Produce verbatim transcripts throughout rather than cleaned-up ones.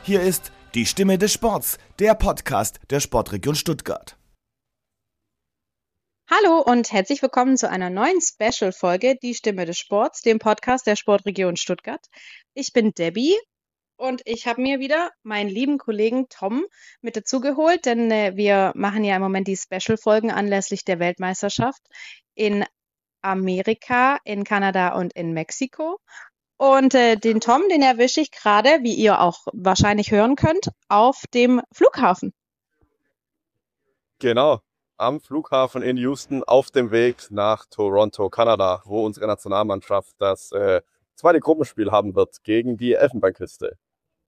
Hier ist die Stimme des Sports, der Podcast der Sportregion Stuttgart. Hallo und herzlich willkommen zu einer neuen Special-Folge Die Stimme des Sports, dem Podcast der Sportregion Stuttgart. Ich bin Debbie und ich habe mir wieder meinen lieben Kollegen Tom mit dazu geholt, denn äh, wir machen ja im Moment die Special-Folgen anlässlich der Weltmeisterschaft in Amerika, in Kanada und in Mexiko. Und äh, den Tom, den erwische ich gerade, wie ihr auch wahrscheinlich hören könnt, auf dem Flughafen. Genau, am Flughafen in Houston auf dem Weg nach Toronto, Kanada, wo unsere Nationalmannschaft das äh, zweite Gruppenspiel haben wird gegen die Elfenbeinküste.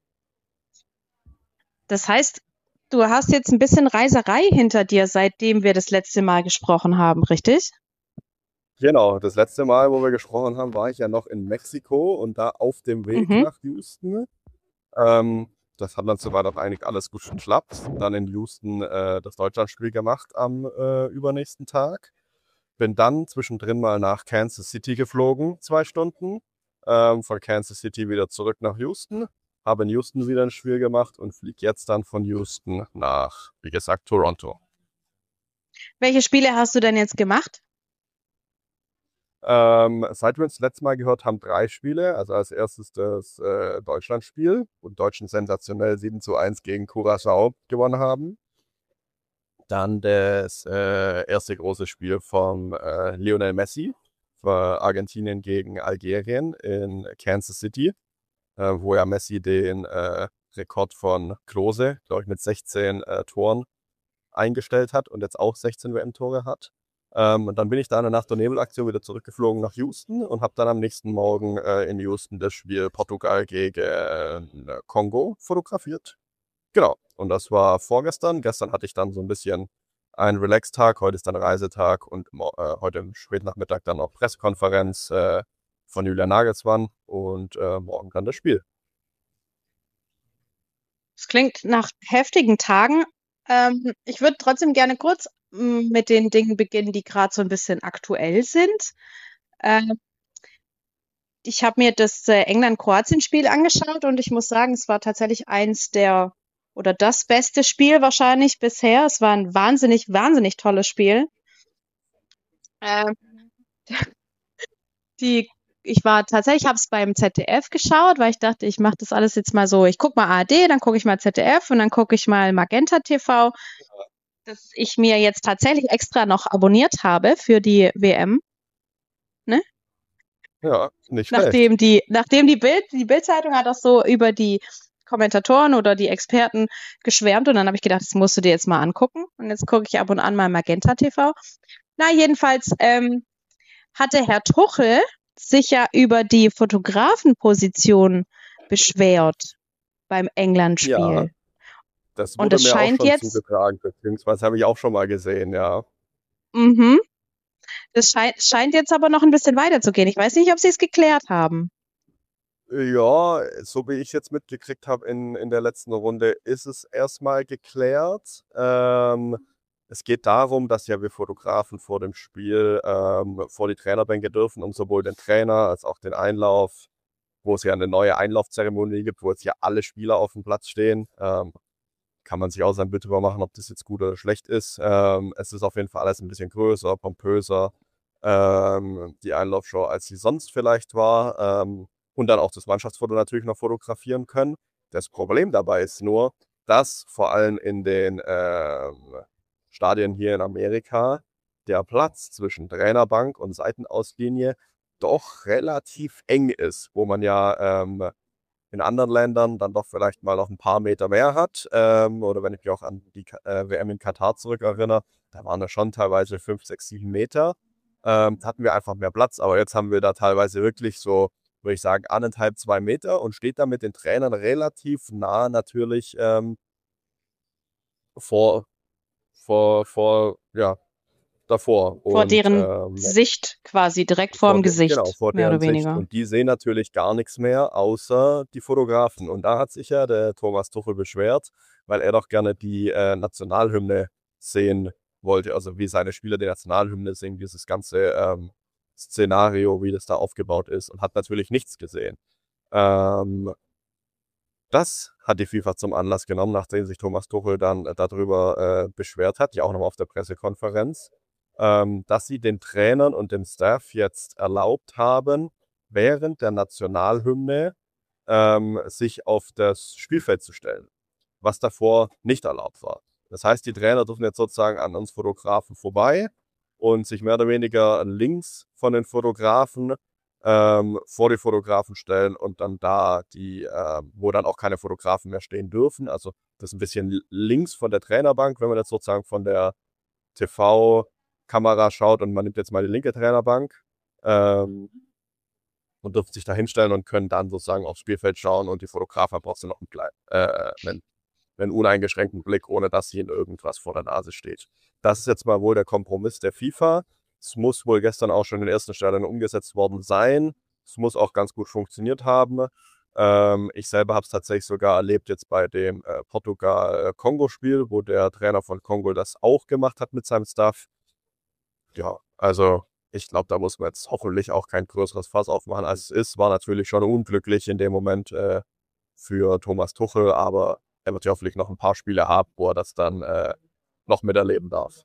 Das heißt, du hast jetzt ein bisschen Reiserei hinter dir, seitdem wir das letzte Mal gesprochen haben, richtig? Genau, das letzte Mal, wo wir gesprochen haben, war ich ja noch in Mexiko und da auf dem Weg Mhm. nach Houston. Ähm, das hat dann soweit auch eigentlich alles gut geklappt. Dann in Houston äh, das Deutschlandspiel gemacht am äh, übernächsten Tag. Bin dann zwischendrin mal nach Kansas City geflogen, zwei Stunden. Ähm, von Kansas City wieder zurück nach Houston. Habe in Houston wieder ein Spiel gemacht und fliege jetzt dann von Houston nach, wie gesagt, Toronto. Welche Spiele hast du denn jetzt gemacht? Ähm, seit wir uns das letzte Mal gehört haben, drei Spiele. Also als erstes das äh, Deutschlandspiel, wo die Deutschen sensationell sieben zu eins gegen Curaçao gewonnen haben. Dann das äh, erste große Spiel von äh, Lionel Messi für Argentinien gegen Algerien in Kansas City, äh, wo ja Messi den äh, Rekord von Klose, glaube ich, mit sechzehn äh, Toren eingestellt hat und jetzt auch sechzehn W M-Tore hat. Ähm, und dann bin ich da in der Nacht- und Nebelaktion wieder zurückgeflogen nach Houston und habe dann am nächsten Morgen äh, in Houston das Spiel Portugal gegen äh, Kongo fotografiert. Genau, und das war vorgestern. Gestern hatte ich dann so ein bisschen einen Relax-Tag, heute ist dann Reisetag und mo- äh, heute im Spätnachmittag dann auch Pressekonferenz äh, von Julian Nagelsmann und äh, morgen dann das Spiel. Es klingt nach heftigen Tagen. Ähm, ich würde trotzdem gerne kurz mm, mit den Dingen beginnen, die gerade so ein bisschen aktuell sind. Ähm, ich habe mir das äh, England-Kroatien-Spiel angeschaut und ich muss sagen, es war tatsächlich eins der oder das beste Spiel wahrscheinlich bisher. Es war ein wahnsinnig, wahnsinnig tolles Spiel. Ähm, die, ich war tatsächlich, habe es beim Z D F geschaut, weil ich dachte, ich mache das alles jetzt mal so. Ich gucke mal A R D, dann gucke ich mal Z D F und dann gucke ich mal Magenta T V, das ich mir jetzt tatsächlich extra noch abonniert habe für die W M. Ne? Ja, nicht schlecht. Nachdem die, nachdem die Bild, die Bild-Zeitung hat auch so über die Kommentatoren oder die Experten geschwärmt und dann habe ich gedacht, das musst du dir jetzt mal angucken. Und jetzt gucke ich ab und an mal Magenta T V. Na, jedenfalls ähm, hatte Herr Tuchel sich ja über die Fotografenposition beschwert beim Ja, England-Spiel. das Und wurde es mir auch scheint schon jetzt, zugetragen, beziehungsweise habe ich auch schon mal gesehen, ja. mhm, das scheint, scheint jetzt aber noch ein bisschen weiterzugehen. Ich weiß nicht, ob sie es geklärt haben. Ja, so wie ich jetzt mitgekriegt habe in, in der letzten Runde, ist es erstmal geklärt. Ähm, es geht darum, dass ja wir Fotografen vor dem Spiel ähm, vor die Trainerbänke dürfen, um sowohl den Trainer als auch den Einlauf, wo es ja eine neue Einlaufzeremonie gibt, wo jetzt ja alle Spieler auf dem Platz stehen. Ähm, kann man sich auch sein Bild drüber machen, ob das jetzt gut oder schlecht ist. Ähm, es ist auf jeden Fall alles ein bisschen größer, pompöser, ähm, die Einlaufshow, als sie sonst vielleicht war. Ähm, und dann auch das Mannschaftsfoto natürlich noch fotografieren können. Das Problem dabei ist nur, dass vor allem in den ähm, Stadien hier in Amerika der Platz zwischen Trainerbank und Seitenauslinie doch relativ eng ist, wo man ja ähm, in anderen Ländern dann doch vielleicht mal noch ein paar Meter mehr hat. Ähm, oder wenn ich mich auch an die äh, W M in Katar zurückerinnere, da waren das schon teilweise fünf, sechs, sieben Meter. Ähm, da hatten wir einfach mehr Platz, aber jetzt haben wir da teilweise wirklich so, würde ich sagen, anderthalb, zwei Meter und steht da mit den Trainern relativ nah natürlich ähm, vor, vor, vor, ja, davor. Vor Und deren ähm, Sicht quasi, direkt vor vorm de genau, Gesicht, vor mehr oder deren Sicht. weniger. Und die sehen natürlich gar nichts mehr außer die Fotografen. Und da hat sich ja der Thomas Tuchel beschwert, weil er doch gerne die äh, Nationalhymne sehen wollte. Also wie seine Spieler die Nationalhymne singen, dieses ganze ähm, Szenario, wie das da aufgebaut ist und hat natürlich nichts gesehen. Ähm, Das hat die FIFA zum Anlass genommen, nachdem sich Thomas Tuchel dann äh, darüber äh, beschwert hat, ja auch nochmal auf der Pressekonferenz, ähm, dass sie den Trainern und dem Staff jetzt erlaubt haben, während der Nationalhymne ähm, sich auf das Spielfeld zu stellen, was davor nicht erlaubt war. Das heißt, die Trainer dürfen jetzt sozusagen an uns Fotografen vorbei und sich mehr oder weniger links von den Fotografen ähm, vor die Fotografen stellen und dann da die, äh, wo dann auch keine Fotografen mehr stehen dürfen. Also das ist ein bisschen links von der Trainerbank, wenn man jetzt sozusagen von der T V-Kamera schaut und man nimmt jetzt mal die linke Trainerbank ähm, und dürfen sich da hinstellen und können dann sozusagen aufs Spielfeld schauen und die Fotografen haben trotzdem noch einen, kleinen, äh, einen, einen uneingeschränkten Blick, ohne dass ihnen irgendwas vor der Nase steht. Das ist jetzt mal wohl der Kompromiss der FIFA. Es muss wohl gestern auch schon in den ersten Stadien umgesetzt worden sein. Es muss auch ganz gut funktioniert haben. Ähm, ich selber habe es tatsächlich sogar erlebt jetzt bei dem äh, Portugal-Kongo-Spiel, wo der Trainer von Kongo das auch gemacht hat mit seinem Staff. Ja, also ich glaube, da muss man jetzt hoffentlich auch kein größeres Fass aufmachen, als es ist. War natürlich schon unglücklich in dem Moment äh, für Thomas Tuchel, aber er wird ja hoffentlich noch ein paar Spiele haben, wo er das dann äh, noch miterleben darf.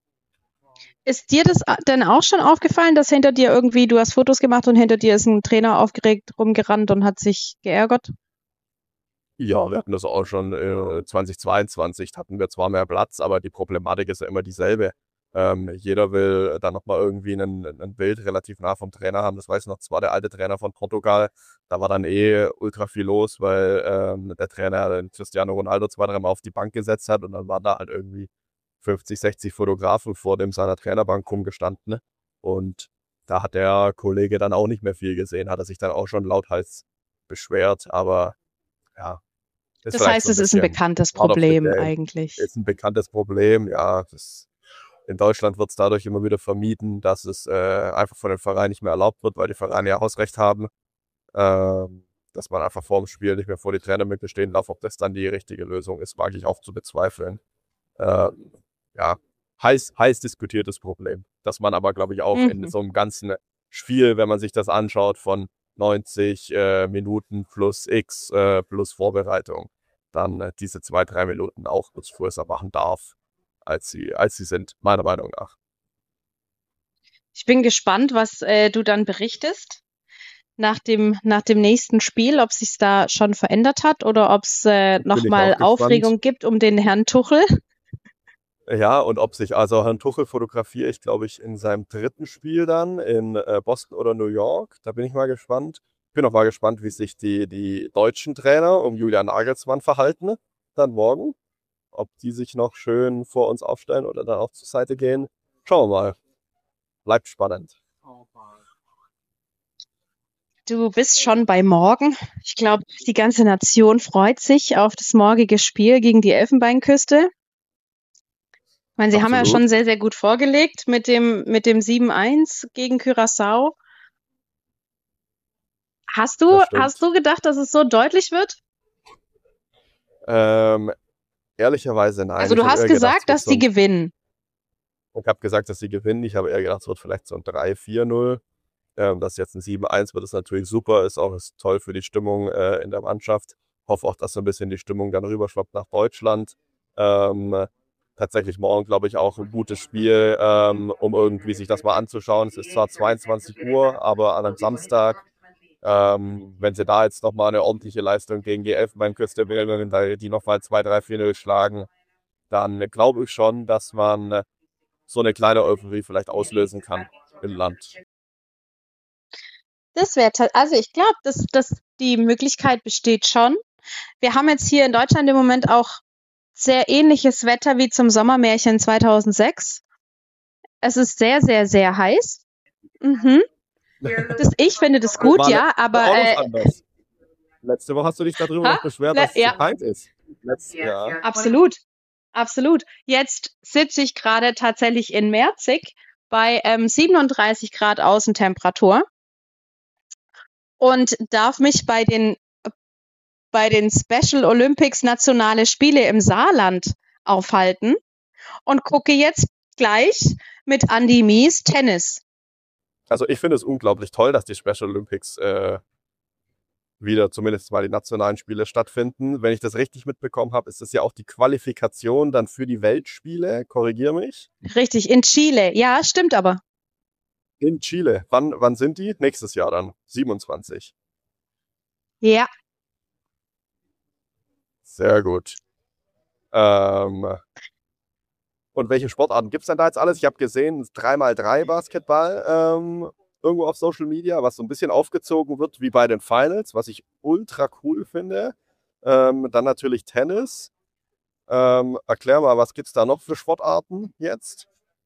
Ist dir das denn auch schon aufgefallen, dass hinter dir irgendwie, du hast Fotos gemacht und hinter dir ist ein Trainer aufgeregt rumgerannt und hat sich geärgert? Ja, wir hatten das auch schon äh, zweitausendzweiundzwanzig, hatten wir zwar mehr Platz, aber die Problematik ist ja immer dieselbe. Ähm, jeder will dann nochmal irgendwie ein, ein Bild relativ nah vom Trainer haben. Das weiß noch, zwar der alte Trainer von Portugal, da war dann eh ultra viel los, weil ähm, der Trainer den Cristiano Ronaldo zwei, dreimal auf die Bank gesetzt hat und dann waren da halt irgendwie fünfzig, sechzig Fotografen vor dem seiner Trainerbank rumgestanden. Ne? Und da hat der Kollege dann auch nicht mehr viel gesehen, hat er sich dann auch schon lauthals beschwert, aber ja. Ist Das vielleicht heißt, so ein es ist ein bisschen bekanntes part of the Problem game. eigentlich. Ist ein bekanntes Problem, ja. Das, in Deutschland wird es dadurch immer wieder vermieden, dass es äh, einfach von den Vereinen nicht mehr erlaubt wird, weil die Vereine ja Hausrecht haben. Ähm, dass man einfach vor dem Spiel nicht mehr vor die Trainermöglichkeit stehen darf. Ob das dann die richtige Lösung ist, wage ich auch zu bezweifeln. Ähm, ja, heiß, heiß diskutiertes Problem. Dass man aber, glaube ich, auch Mhm. in so einem ganzen Spiel, wenn man sich das anschaut, von neunzig äh, Minuten plus X äh, plus Vorbereitung, dann äh, diese zwei, drei Minuten auch kurz größer machen darf, als sie, als sie sind, meiner Meinung nach. Ich bin gespannt, was äh, du dann berichtest nach dem, nach dem nächsten Spiel, ob sich da schon verändert hat oder ob es äh, Bin ich nochmal auch gespannt. Aufregung gibt um den Herrn Tuchel. Ja, und ob sich, also Herrn Tuchel fotografiere ich, glaube ich, in seinem dritten Spiel dann in äh, Boston oder New York. Da bin ich mal gespannt. Bin auch mal gespannt, wie sich die, die deutschen Trainer um Julian Nagelsmann verhalten dann morgen. Ob die sich noch schön vor uns aufstellen oder dann auch zur Seite gehen. Schauen wir mal. Bleibt spannend. Du bist schon bei morgen. Ich glaube, die ganze Nation freut sich auf das morgige Spiel gegen die Elfenbeinküste. Ich meine, sie haben ja Absolut. schon sehr, sehr gut vorgelegt mit dem, mit dem sieben eins gegen Curaçao. Hast du, Das stimmt. hast du gedacht, dass es so deutlich wird? Ähm, ehrlicherweise nein. Also Ich du habe hast eher gedacht, gesagt, es wird dass so die ein, gewinnen. ich habe gesagt, dass sie gewinnen. Ich habe eher gedacht, es wird vielleicht so ein drei vier null. Ähm, dass jetzt ein sieben eins wird, ist natürlich super. Ist auch ist toll für die Stimmung äh, in der Mannschaft. Hoffe auch, dass so ein bisschen die Stimmung dann rüberschwappt nach Deutschland. Ähm, tatsächlich morgen, glaube ich, auch ein gutes Spiel, ähm, um irgendwie sich das mal anzuschauen. Es ist zwar zweiundzwanzig Uhr, aber an einem Samstag, ähm, wenn sie da jetzt nochmal eine ordentliche Leistung gegen die Elfenbeinküste wählen, da die nochmal zwei drei vier null schlagen, dann glaube ich schon, dass man so eine kleine Euphorie vielleicht auslösen kann im Land. Das wäre, also ich glaube, dass, dass die Möglichkeit besteht schon. Wir haben jetzt hier in Deutschland im Moment auch sehr ähnliches Wetter wie zum Sommermärchen zweitausendsechs. Es ist sehr, sehr, sehr heiß. Mhm. Das, ich finde das gut, War ja, aber auch noch äh, anders. Letzte Woche hast du dich darüber ha? noch beschwert, Le- dass es ja. zu kalt ist. Letzt, ja. Absolut, absolut. Jetzt sitze ich gerade tatsächlich in Merzig bei ähm, siebenunddreißig Grad Außentemperatur und darf mich bei den bei den Special Olympics Nationale Spiele im Saarland aufhalten und gucke jetzt gleich mit Andy Mies Tennis. Also ich finde es unglaublich toll, dass die Special Olympics äh, wieder zumindest mal die nationalen Spiele stattfinden. Wenn ich das richtig mitbekommen habe, ist das ja auch die Qualifikation dann für die Weltspiele. Korrigier mich. Richtig, in Chile. Ja, stimmt aber. In Chile. Wann, wann sind die? Nächstes Jahr dann. siebenundzwanzig. Ja. Sehr gut. Ähm, und welche Sportarten gibt es denn da jetzt alles? Ich habe gesehen, drei mal drei Basketball ähm, irgendwo auf Social Media, was so ein bisschen aufgezogen wird wie bei den Finals, was ich ultra cool finde. Ähm, dann natürlich Tennis. Ähm, erklär mal, was gibt es da noch für Sportarten jetzt?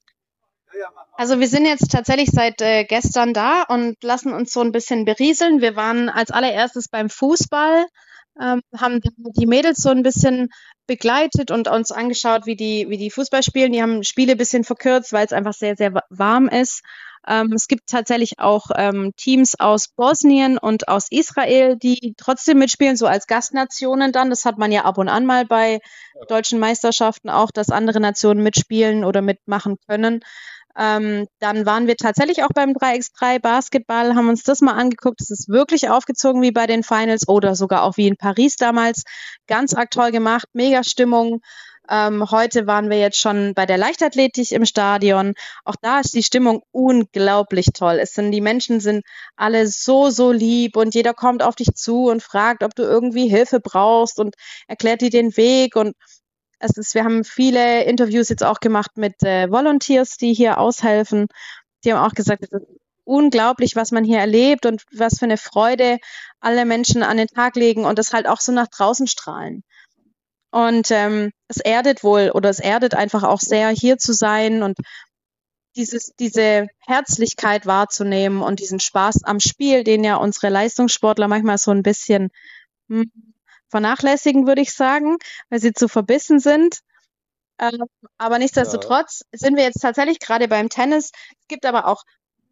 Also wir sind jetzt tatsächlich seit äh, gestern da und lassen uns so ein bisschen berieseln. Wir waren als allererstes beim Fußball, ähm, haben die Mädels so ein bisschen begleitet und uns angeschaut, wie die, wie die Fußball spielen. Die haben Spiele ein bisschen verkürzt, weil es einfach sehr, sehr wa- warm ist. Ähm, es gibt tatsächlich auch ähm, Teams aus Bosnien und aus Israel, die trotzdem mitspielen, so als Gastnationen dann. Das hat man ja ab und an mal bei deutschen Meisterschaften auch, dass andere Nationen mitspielen oder mitmachen können. Ähm, dann waren wir tatsächlich auch beim drei gegen drei Basketball, haben uns das mal angeguckt. Es ist wirklich aufgezogen wie bei den Finals oder sogar auch wie in Paris damals. Ganz arg toll gemacht, mega Stimmung. Ähm, heute waren wir jetzt schon bei der Leichtathletik im Stadion. Auch da ist die Stimmung unglaublich toll. Es sind, die Menschen sind alle so, so lieb und jeder kommt auf dich zu und fragt, ob du irgendwie Hilfe brauchst und erklärt dir den Weg und es ist, wir haben viele Interviews jetzt auch gemacht mit äh, Volunteers, die hier aushelfen. Die haben auch gesagt, es ist unglaublich, was man hier erlebt und was für eine Freude alle Menschen an den Tag legen und das halt auch so nach draußen strahlen. Und ähm, es erdet wohl oder es erdet einfach auch sehr, hier zu sein und dieses, diese Herzlichkeit wahrzunehmen und diesen Spaß am Spiel, den ja unsere Leistungssportler manchmal so ein bisschen hm, vernachlässigen, würde ich sagen, weil sie zu verbissen sind. Ähm, aber Ja. nichtsdestotrotz sind wir jetzt tatsächlich gerade beim Tennis. Es gibt aber auch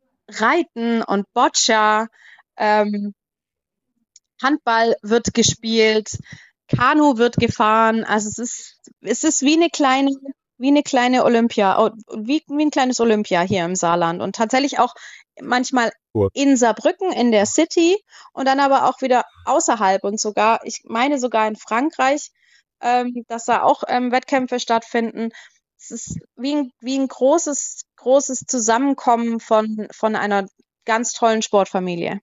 Reiten und Boccia. Ähm, Handball wird gespielt, Kanu wird gefahren. Also es ist, es ist wie eine kleine, wie eine kleine Olympia, oh, wie, wie ein kleines Olympia hier im Saarland. Und tatsächlich auch manchmal Cool. in Saarbrücken, in der City und dann aber auch wieder außerhalb und sogar, ich meine sogar in Frankreich, ähm, dass da auch ähm, Wettkämpfe stattfinden. Es ist wie ein, wie ein großes, großes Zusammenkommen von, von einer ganz tollen Sportfamilie.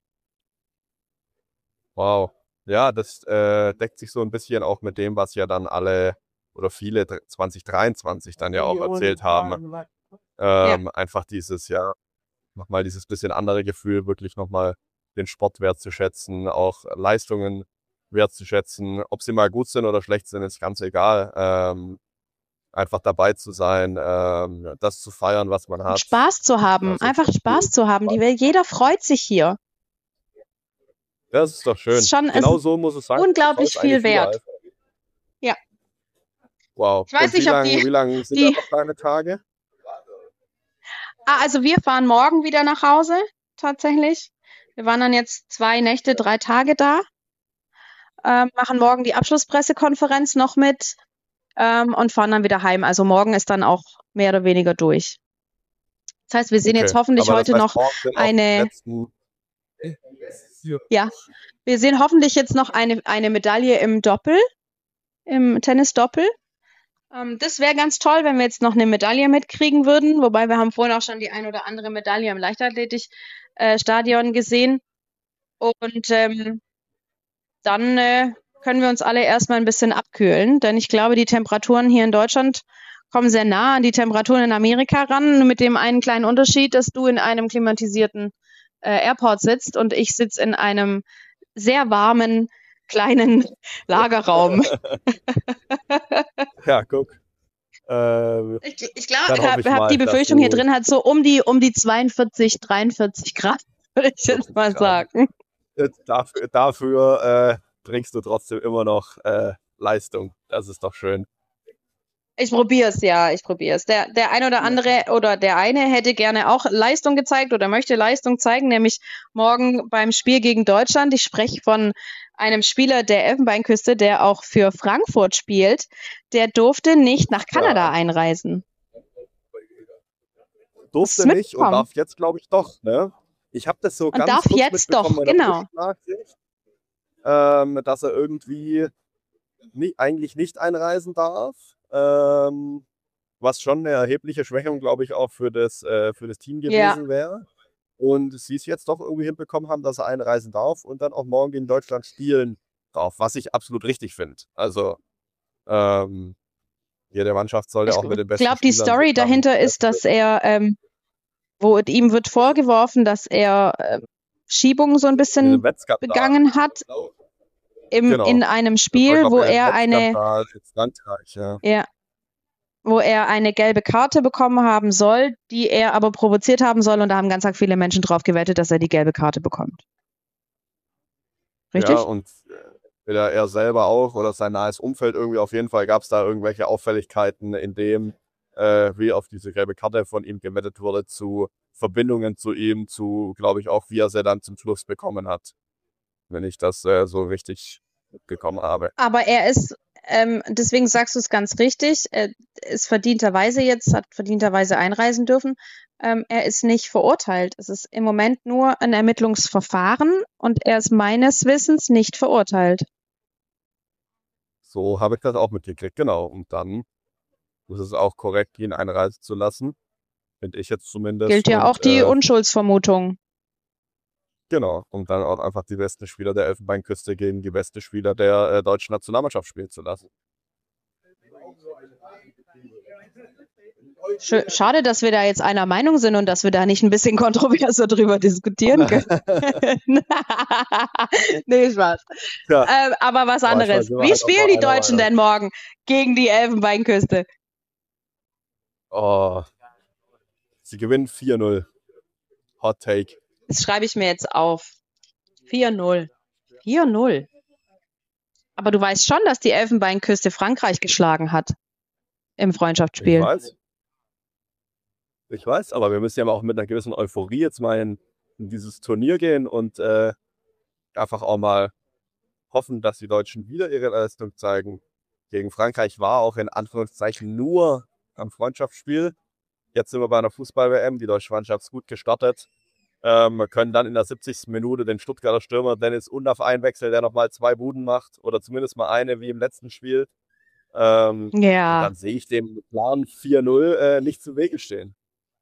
Wow. Ja, das äh, deckt sich so ein bisschen auch mit dem, was ja dann alle oder viele dr- zwanzig dreiundzwanzig dann ja auch erzählt haben. Ja. Ähm, einfach dieses, ja, nochmal dieses bisschen andere Gefühl, wirklich nochmal den Sport wertzuschätzen, auch Leistungen wertzuschätzen. Ob sie mal gut sind oder schlecht sind, ist ganz egal. Ähm, einfach dabei zu sein, ähm, das zu feiern, was man Und hat. Spaß zu haben, Das ist einfach doch Spaß cool. zu haben. Die, jeder freut sich hier. Das ist doch Es schön. ist schon, es Genau ist so muss es sein. So soll unglaublich es eigentlich viel überall wert. sein. Ja. Wow. Ich weiß Und wie nicht, ob lang, die, wie lang sind da die, noch deine Tage? ah, also wir fahren morgen wieder nach Hause, tatsächlich. Wir waren dann jetzt zwei Nächte, drei Tage da, ähm, machen morgen die Abschlusspressekonferenz noch mit, ähm, und fahren dann wieder heim. Also morgen ist dann auch mehr oder weniger durch. Das heißt, wir sehen jetzt Okay. hoffentlich Aber das heute heißt, noch morgen sind auch die eine, letzten. ja, wir sehen hoffentlich jetzt noch eine, eine Medaille im Doppel, im Tennisdoppel. Ähm, das wäre ganz toll, wenn wir jetzt noch eine Medaille mitkriegen würden. Wobei wir haben vorhin auch schon die ein oder andere Medaille im Leichtathletik-Stadion gesehen. Und ähm, dann äh, können wir uns alle erstmal ein bisschen abkühlen. Denn ich glaube, die Temperaturen hier in Deutschland kommen sehr nah an die Temperaturen in Amerika ran. Nur mit dem einen kleinen Unterschied, dass du in einem klimatisierten äh, Airport sitzt und ich sitze in einem sehr warmen kleinen Lagerraum. Ja, guck. Ähm, Ich, ich glaube, dann ich hoffe habe ich hab die mal, dass Befürchtung, hier du. drin hat so um die, um die zweiundvierzig, dreiundvierzig Grad, würde ich jetzt mal sagen. Äh, Dafür, dafür äh, bringst du trotzdem immer noch äh, Leistung. Das ist doch schön. Ich probiere es, ja, ich probiere es. Der, der ein oder andere oder der eine hätte gerne auch Leistung gezeigt oder möchte Leistung zeigen, nämlich morgen beim Spiel gegen Deutschland. Ich spreche von einem Spieler der Elfenbeinküste, der auch für Frankfurt spielt. Der durfte nicht nach Kanada Ja. einreisen. Durfte Hast du's nicht und mitbekommen? darf jetzt, glaube ich, doch. Ne? Ich habe das so Und ganz darf kurz jetzt mitbekommen doch, in der genau. Push-Nachricht. ähm, dass er irgendwie nie, eigentlich nicht einreisen darf. Ähm, was schon eine erhebliche Schwächung, glaube ich, auch für das, äh, für das Team Ja, gewesen wäre. Und sie es jetzt doch irgendwie hinbekommen haben, dass er einreisen darf und dann auch morgen in Deutschland spielen darf, was ich absolut richtig finde. Also ähm, jede Mannschaft sollte ich auch mit den besten glaube, die Spielern sich Story dann dahinter ist, dass er, ähm, wo ihm wird vorgeworfen, dass er äh, Schiebung so ein in einem bisschen Wettskandal. begangen hat im, in Genau. einem Das war, Spiel, glaube wo ich, ein er eine, Wettskandal in Frankreich, ja. ja, wo er eine gelbe Karte bekommen haben soll, die er aber provoziert haben soll. Und da haben ganz arg viele Menschen drauf gewettet, dass er die gelbe Karte bekommt. Ja, Richtig? und äh, weder er selber auch oder sein nahes Umfeld irgendwie, auf jeden Fall gab es da irgendwelche Auffälligkeiten, in dem, äh, wie auf diese gelbe Karte von ihm gewettet wurde, zu Verbindungen zu ihm, zu, glaube ich, auch, wie er sie dann zum Schluss bekommen hat, wenn ich das äh, so richtig mitbekommen habe. Aber er ist, ähm, deswegen sagst du es ganz richtig, er ist verdienterweise jetzt, hat verdienterweise einreisen dürfen. Ähm, er ist nicht verurteilt. Es ist im Moment nur ein Ermittlungsverfahren und er ist meines Wissens nicht verurteilt. So habe ich das auch mitgekriegt, genau. Und dann ist es auch korrekt, ihn einreisen zu lassen, finde ich jetzt zumindest. Gilt ja auch Und die äh, Unschuldsvermutung. genau, um dann auch einfach die besten Spieler der Elfenbeinküste gegen die besten Spieler der äh, deutschen Nationalmannschaft spielen zu lassen. Sch- Schade, dass wir da jetzt einer Meinung sind und dass wir da nicht ein bisschen kontroverser drüber diskutieren können. Nee, Spaß. Ja, Ähm, aber was manchmal anderes. sind wir Wie halt auch spielen mal die einer Deutschen Meinung. denn morgen gegen die Elfenbeinküste? Oh, sie gewinnen vier null. Hot Take. Das schreibe ich mir jetzt auf. vier null. vier null. Aber du weißt schon, dass die Elfenbeinküste Frankreich geschlagen hat im Ich Freundschaftsspiel. weiß. Ich weiß, aber wir müssen ja auch mit einer gewissen Euphorie jetzt mal in, in dieses Turnier gehen und äh, einfach auch mal hoffen, dass die Deutschen wieder ihre Leistung zeigen. Gegen Frankreich war auch in Anführungszeichen nur am Freundschaftsspiel. Jetzt sind wir bei einer Fußball-W M. Die deutsche Mannschaft ist gut gestartet. Ähm, wir können dann in der siebzigsten Minute den Stuttgarter Stürmer Dennis Undaff einwechseln, der nochmal zwei Buden macht oder zumindest mal eine wie im letzten Spiel. Ähm, und Ja, dann sehe ich dem Plan vier null äh, nicht zu Wege stehen.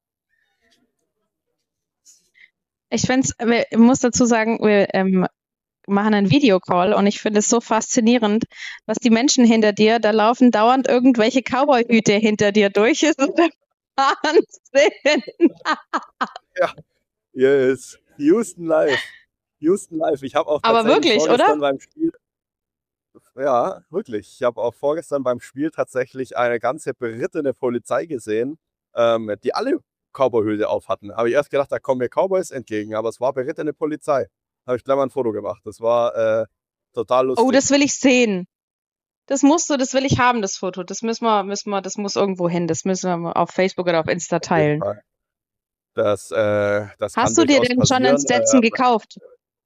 ich finde es, ich muss dazu sagen, wir ähm, machen einen Videocall und ich finde es so faszinierend, was die Menschen hinter dir, da laufen dauernd irgendwelche Cowboy-Hüte hinter dir durch. Es ist der Wahnsinn. Ja, hier ist Houston live. Houston live. Ich habe auch Aber tatsächlich wirklich, oder? vorgestern beim Spiel, ja, wirklich. Ich habe auch vorgestern beim Spiel tatsächlich eine ganze berittene Polizei gesehen, ähm, die alle Cowboyhüte auf hatten. Habe ich erst gedacht, da kommen mir Cowboys entgegen, aber es war berittene Polizei. Habe ich gleich mal ein Foto gemacht. Das war äh, total Oh, lustig. das will ich sehen. Das musst du, das will ich haben, das Foto. Das müssen wir, müssen wir, das muss irgendwo hin. Das müssen wir auf Facebook oder auf Insta Auf jeden teilen. Fall. Das, äh, das kann Hast du dir durchaus denn schon einen passieren. Stetson Äh, gekauft?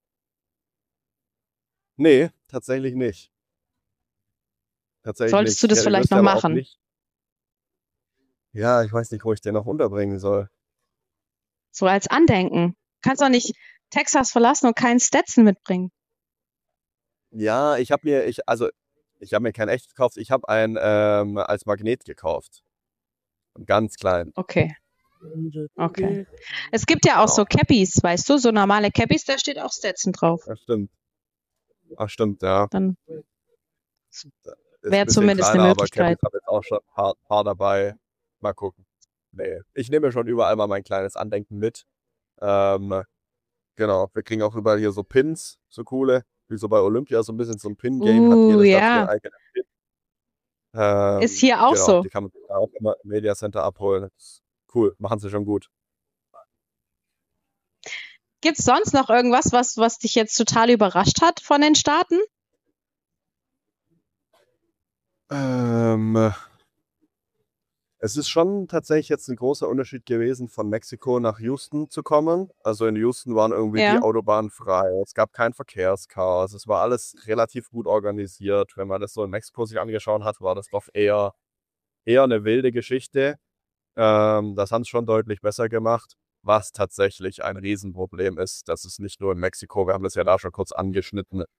nee, tatsächlich nicht. Tatsächlich Solltest du nicht. das Ja, ich vielleicht wüsste noch aber auch machen? nicht. Ja, ich weiß nicht, wo ich den noch unterbringen soll. So als Andenken. Kannst doch nicht Texas verlassen und keinen Stetson mitbringen. Ja, ich habe mir, ich, also, ich habe mir kein echtes gekauft, ich habe einen ähm, als Magnet gekauft. Ganz klein. Okay, okay. Es gibt ja auch Genau. so Cappies, weißt du, so normale Cappies, da steht auch Stetson drauf. Das stimmt. Ach, stimmt, ja. Dann Ist wäre ein bisschen zumindest eine kleiner, aber Möglichkeit. Cappies habe jetzt auch schon ein paar, paar dabei. Mal gucken. Nee, ich nehme schon überall mal mein kleines Andenken mit. Ähm, genau, wir kriegen auch überall hier so Pins, so coole, wie so bei Olympia, so ein bisschen so ein Pin-Game, hat Uh, jede Stadt ja. ihren eigenen Pin. Ähm, Ist hier auch genau, so. die kann man auch immer im Media Center abholen. Das ist cool, machen sie schon gut. Gibt es sonst noch irgendwas, was, was dich jetzt total überrascht hat von den Staaten? Ähm, es ist schon tatsächlich jetzt ein großer Unterschied gewesen, von Mexiko nach Houston zu kommen. Also in Houston waren irgendwie die Ja. Autobahnen frei, es gab kein Verkehrschaos, es war alles relativ gut organisiert. Wenn man das so in Mexiko sich angeschaut hat, war das doch eher, eher eine wilde Geschichte. Ähm, das haben sie schon deutlich besser gemacht, was tatsächlich ein Riesenproblem ist. Das ist nicht nur in Mexiko, wir haben das ja da schon kurz angeschnitten,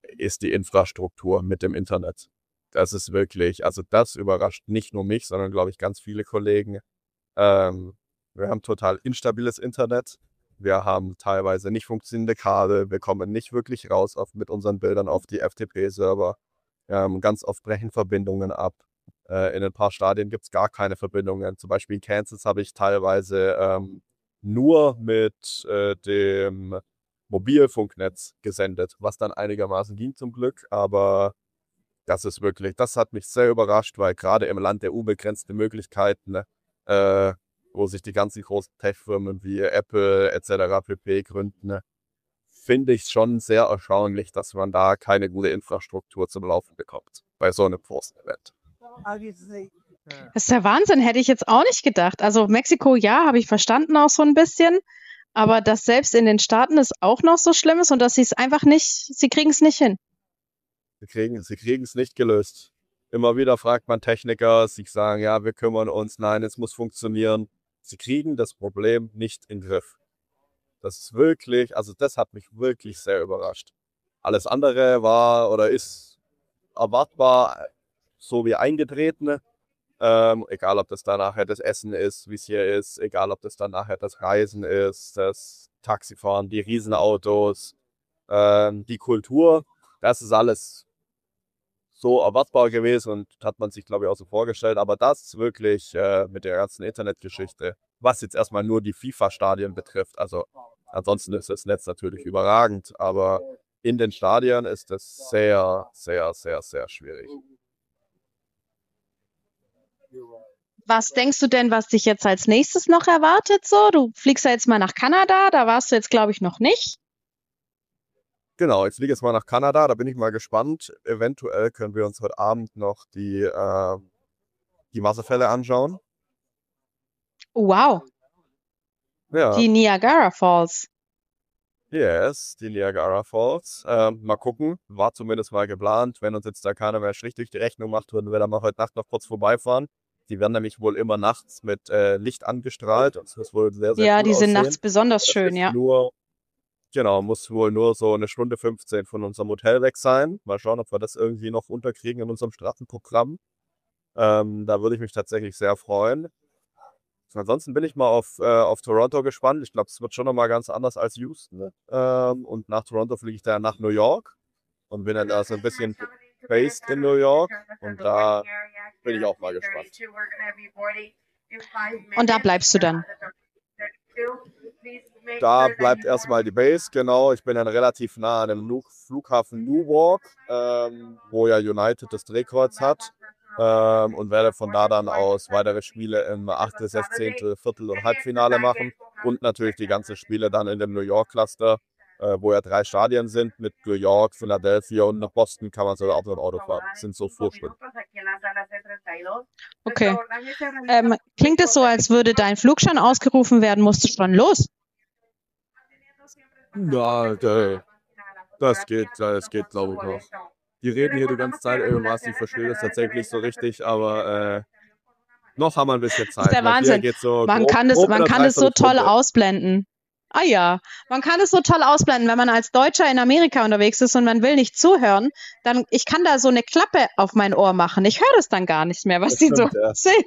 ist die Infrastruktur mit dem Internet. Das ist wirklich, also das überrascht nicht nur mich, sondern glaube ich ganz viele Kollegen. Ähm, wir haben total instabiles Internet. Wir haben teilweise nicht funktionierende Kabel. Wir kommen nicht wirklich raus auf, mit unseren Bildern auf die F T P-Server. Ähm, ganz oft brechen Verbindungen ab. Äh, in ein paar Stadien gibt es gar keine Verbindungen. Zum Beispiel in Kansas habe ich teilweise ähm, nur mit äh, dem Mobilfunknetz gesendet, was dann einigermaßen ging zum Glück. Aber das ist wirklich, das hat mich sehr überrascht, weil gerade im Land der unbegrenzten Möglichkeiten, ne, äh, wo sich die ganzen großen Tech-Firmen wie Apple et cetera pp. Gründen, ne, finde ich schon sehr erstaunlich, dass man da keine gute Infrastruktur zum Laufen bekommt bei so einem großen Event. Das ist der Wahnsinn, hätte ich jetzt auch nicht gedacht. Also Mexiko, ja, habe ich verstanden auch so ein bisschen, aber dass selbst in den Staaten es auch noch so schlimm ist und dass sie es einfach nicht, sie kriegen es nicht hin. Sie kriegen, sie kriegen es nicht gelöst. Immer wieder fragt man Techniker, sie sagen, ja, wir kümmern uns, nein, es muss funktionieren. Sie kriegen das Problem nicht in den Griff. Das ist wirklich, also das hat mich wirklich sehr überrascht. Alles andere war oder ist erwartbar, so wie eingetreten. Ähm, egal, ob das dann nachher das Essen ist, wie es hier ist, egal, ob das dann nachher das Reisen ist, das Taxifahren, die Riesenautos, ähm, die Kultur, das ist alles so erwartbar gewesen und hat man sich, glaube ich, auch so vorgestellt. Aber das wirklich äh, mit der ganzen Internetgeschichte, was jetzt erstmal nur die FIFA-Stadien betrifft, also ansonsten ist das Netz natürlich überragend, aber in den Stadien ist es sehr, sehr, sehr, sehr schwierig. Was denkst du denn, was dich jetzt als nächstes noch erwartet? So, du fliegst ja jetzt mal nach Kanada, da warst du jetzt, glaube ich, noch nicht. Genau, ich fliege jetzt mal nach Kanada, da bin ich mal gespannt. Eventuell können wir uns heute Abend noch die, äh, die Wasserfälle anschauen. Wow, Ja, die Niagara Falls. yes, die Niagara Falls. Ähm, mal gucken, war zumindest mal geplant. Wenn uns jetzt da keiner mehr Strich durch die Rechnung macht, würden wir da mal heute Nacht noch kurz vorbeifahren. Die werden nämlich wohl immer nachts mit äh, Licht angestrahlt. Das ist wohl sehr, sehr Ja, cool die sind aussehen. nachts besonders Das schön, ist ja. nur, genau, muss wohl nur so eine Stunde fünfzehn von unserem Hotel weg sein. Mal schauen, ob wir das irgendwie noch unterkriegen in unserem Straßenprogramm. Ähm, da würde ich mich tatsächlich sehr freuen. Ansonsten bin ich mal auf, äh, auf Toronto gespannt. Ich glaube, es wird schon nochmal ganz anders als Houston. Ne? Ähm, und nach Toronto fliege ich dann nach New York und bin dann da so ein bisschen based in New York. Und da bin ich auch mal gespannt. Und da bleibst du dann. Da bleibt erstmal die Base, genau. Ich bin dann relativ nah an dem Lu- Flughafen Newark, ähm, wo ja United das Drehkreuz hat. Ähm, und werde von da dann aus weitere Spiele im Achtel-, Sechzehntel-, Viertel- und Halbfinale machen. Und natürlich die ganzen Spiele dann in dem New York-Cluster, äh, wo ja drei Stadien sind. Mit New York, Philadelphia und nach Boston kann man sogar auch mit dem Auto fahren. Das sind so vier Stunden. Okay. Ähm, klingt es so, als würde dein Flug schon ausgerufen werden? Musst du schon los? Na, da- das geht, das geht, glaube ich, noch. Die reden hier die ganze Zeit irgendwas, ich verstehe das tatsächlich nicht so richtig, aber äh, noch haben wir ein bisschen Das ist Zeit. der Matthias Wahnsinn. geht so Man grob, kann das, grob in man einer kann das so toll Dreiviertelstunde. ausblenden. Ah ja, man kann es so toll ausblenden, wenn man als Deutscher in Amerika unterwegs ist und man will nicht zuhören, dann ich kann da so eine Klappe auf mein Ohr machen. Ich höre das dann gar nicht mehr, was Das die so stimmt, ja. sehen.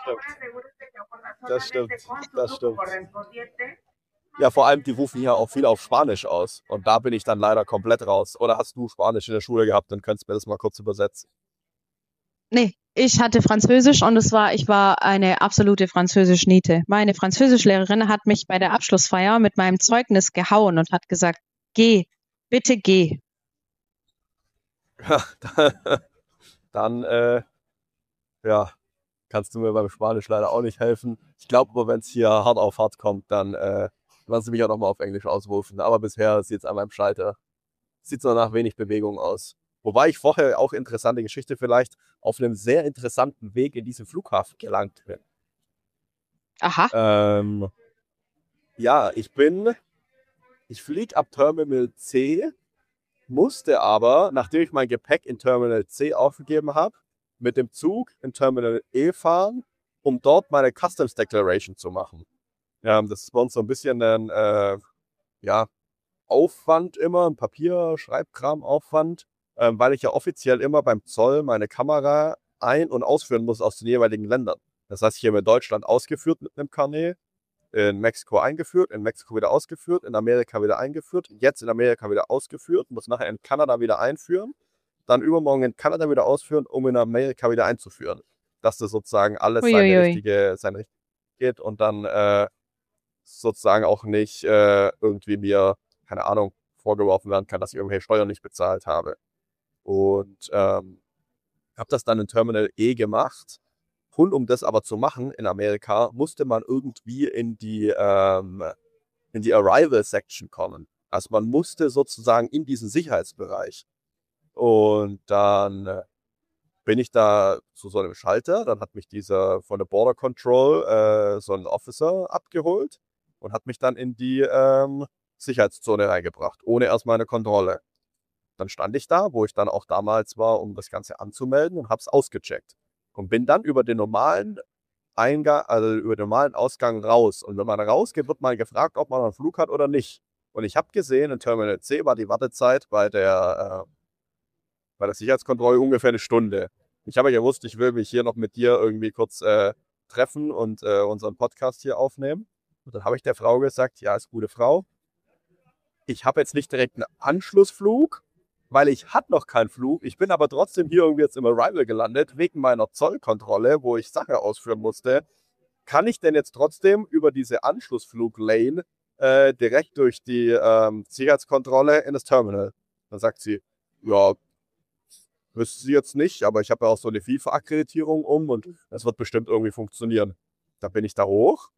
Das stimmt, das stimmt. Ja, vor allem, die rufen hier auch viel auf Spanisch aus. Und da bin ich dann leider komplett raus. Oder hast du Spanisch in der Schule gehabt, dann könntest du mir das mal kurz übersetzen. Nee, ich hatte Französisch und es war, ich war eine absolute Französisch-Niete. Meine Französischlehrerin hat mich bei der Abschlussfeier mit meinem Zeugnis gehauen und hat gesagt, geh, bitte geh. Ja, dann, äh, ja, kannst du mir beim Spanisch leider auch nicht helfen. Ich glaube aber, wenn es hier hart auf hart kommt, dann äh, lassen sie mich auch nochmal auf Englisch ausrufen. Aber bisher sieht es an meinem Schalter, sieht noch nach wenig Bewegung aus. Wobei ich vorher auch interessante Geschichte vielleicht auf einem sehr interessanten Weg in diesen Flughafen gelangt bin. Aha. Ähm, ja, ich bin, ich fliege ab Terminal C, musste aber, nachdem ich mein Gepäck in Terminal C aufgegeben habe, mit dem Zug in Terminal E fahren, um dort meine Customs Declaration zu machen. Ja, das ist bei uns so ein bisschen ein äh, ja, Aufwand immer, ein Papier, Schreibkram, Aufwand. ähm, weil ich ja offiziell immer beim Zoll meine Kamera ein- und ausführen muss aus den jeweiligen Ländern. Das heißt, ich habe in Deutschland ausgeführt mit einem Carnet, in Mexiko eingeführt, in Mexiko wieder ausgeführt, in Amerika wieder eingeführt, jetzt in Amerika wieder ausgeführt, muss nachher in Kanada wieder einführen, dann übermorgen in Kanada wieder ausführen, um in Amerika wieder einzuführen. Dass das sozusagen alles seine Uiuiui. richtige, seine richtige geht und dann äh, sozusagen auch nicht äh, irgendwie mir, keine Ahnung, vorgeworfen werden kann, dass ich irgendwelche Steuern nicht bezahlt habe. Und ähm, habe das dann in Terminal E gemacht. Und um das aber zu machen in Amerika, musste man irgendwie in die, ähm, in die Arrival-Section kommen. Also man musste sozusagen in diesen Sicherheitsbereich. Und dann äh, bin ich da zu so einem Schalter. Dann hat mich dieser von der Border Control, äh, so ein Officer, abgeholt und hat mich dann in die ähm, Sicherheitszone reingebracht, ohne erstmal eine Kontrolle. Dann stand ich da, wo ich dann auch damals war, um das Ganze anzumelden und habe es ausgecheckt. Und bin dann über den normalen Eingang, also über den normalen Ausgang raus. Und wenn man rausgeht, wird man gefragt, ob man einen Flug hat oder nicht. Und ich habe gesehen, in Terminal C war die Wartezeit bei der, äh, bei der Sicherheitskontrolle ungefähr eine Stunde. Ich habe ja gewusst, ich will mich hier noch mit dir irgendwie kurz äh, treffen und äh, unseren Podcast hier aufnehmen. Und dann habe ich der Frau gesagt, ja, ist gute Frau. Ich habe jetzt nicht direkt einen Anschlussflug, weil ich hatte noch keinen Flug. Ich bin aber trotzdem hier irgendwie jetzt im Arrival gelandet, wegen meiner Zollkontrolle, wo ich Sache ausführen musste. Kann ich denn jetzt trotzdem über diese Anschlussflug-Lane äh, direkt durch die ähm, Sicherheitskontrolle in das Terminal? Dann sagt sie, ja, wüsste sie jetzt nicht, aber ich habe ja auch so eine FIFA-Akkreditierung um und das wird bestimmt irgendwie funktionieren. Da bin ich da hoch.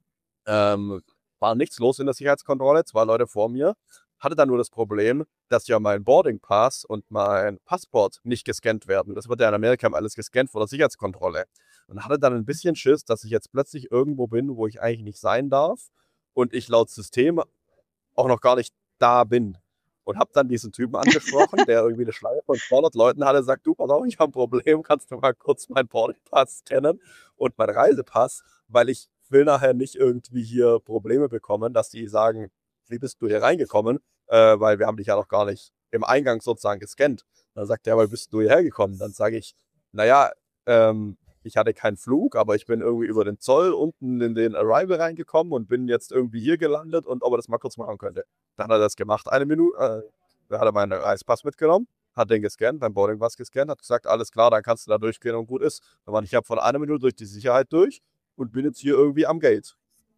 Ähm, war nichts los in der Sicherheitskontrolle, zwei Leute vor mir. Hatte dann nur das Problem, dass ja mein Boarding Pass und mein Passport nicht gescannt werden. Das wird ja in Amerika alles gescannt vor der Sicherheitskontrolle. Und hatte dann ein bisschen Schiss, dass ich jetzt plötzlich irgendwo bin, wo ich eigentlich nicht sein darf und ich laut System auch noch gar nicht da bin. Und habe dann diesen Typen angesprochen, der irgendwie eine Schlange von zweihundert Leuten hatte, sagt, du, pass auf, ich habe ein Problem, kannst du mal kurz meinen Boarding Pass scannen und meinen Reisepass, weil ich will nachher nicht irgendwie hier Probleme bekommen, dass die sagen, wie bist du hier reingekommen? Äh, weil wir haben dich ja noch gar nicht im Eingang sozusagen gescannt. Dann sagt er, aber wie bist du hierher gekommen? Dann sage ich, naja, ähm, ich hatte keinen Flug, aber ich bin irgendwie über den Zoll unten in den Arrival reingekommen und bin jetzt irgendwie hier gelandet und ob er das mal kurz machen könnte. Dann hat er das gemacht, eine Minute, äh, da hat er meinen Reisepass mitgenommen, hat den gescannt, beim Boarding was gescannt, hat gesagt, alles klar, dann kannst du da durchgehen und gut ist. Aber ich habe von einer Minute durch die Sicherheit durch und bin jetzt hier irgendwie am Gate.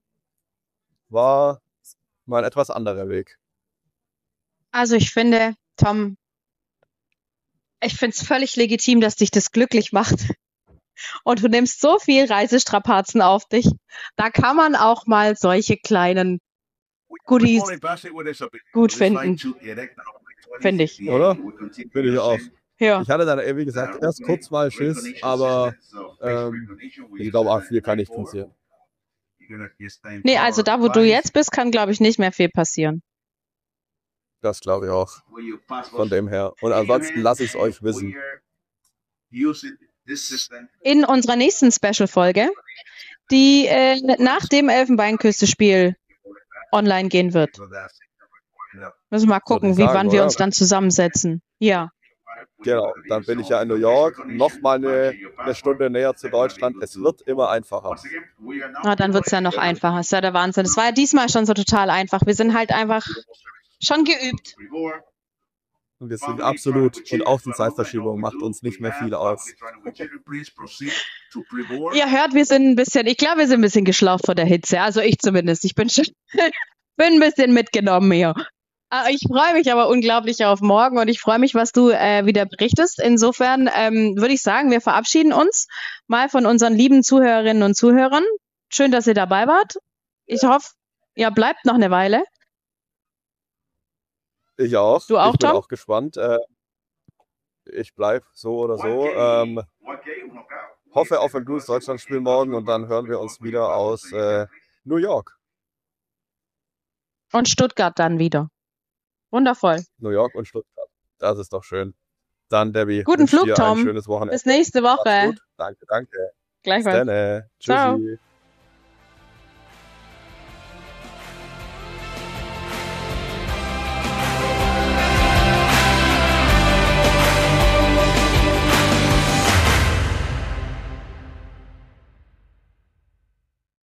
War mal ein etwas anderer Weg. Also ich finde, Tom, ich finde es völlig legitim, dass dich das glücklich macht. Und du nimmst so viel Reisestrapazen auf dich. Da kann man auch mal solche kleinen Goodies gut finden. Finde ich. Oder? Finde ich auch. Ja. Ich hatte dann, wie gesagt, erst kurz mal Schiss, aber ähm, ich glaube, auch viel kann nicht passieren. Nee, also da, wo du jetzt bist, kann, glaube ich, nicht mehr viel passieren. Das glaube ich auch. Von dem her. Und ansonsten lasse ich es euch wissen. In unserer nächsten Special-Folge, die äh, nach dem Elfenbeinküste-Spiel online gehen wird. Müssen wir mal gucken, wie sagen, wann wir oder? uns dann zusammensetzen. Ja. Genau, dann bin ich ja in New York, nochmal eine, eine Stunde näher zu Deutschland. Es wird immer einfacher. Na, dann wird es ja noch einfacher. Das ist ja der Wahnsinn. Es war ja diesmal schon so total einfach. Wir sind halt einfach schon geübt. Und wir sind absolut, und auch die Zeitverschiebung macht uns nicht mehr viel aus. Ihr hört, wir sind ein bisschen, ich glaube, wir sind ein bisschen geschlaucht vor der Hitze. Also ich zumindest. Ich bin schon, bin ein bisschen mitgenommen hier. Ich freue mich aber unglaublich auf morgen und ich freue mich, was du äh, wieder berichtest. Insofern ähm, würde ich sagen, wir verabschieden uns mal von unseren lieben Zuhörerinnen und Zuhörern. Schön, dass ihr dabei wart. Ich hoffe, ihr bleibt noch eine Weile. Ich auch. Du auch, ich bin Tom? auch gespannt. Äh, ich bleibe so oder so. Ähm, hoffe auf ein gutes Deutschlandspiel morgen und dann hören wir uns wieder aus äh, New York. Und Stuttgart dann wieder. Wundervoll. New York und Stuttgart. Das ist doch schön. Dann, Debbie, Guten wünsche Flug, dir Tom. ein schönes Wochenende. Bis nächste Woche. Mach's gut. Danke, danke. Gleichfalls. Bis dann. Ciao. Tschüssi.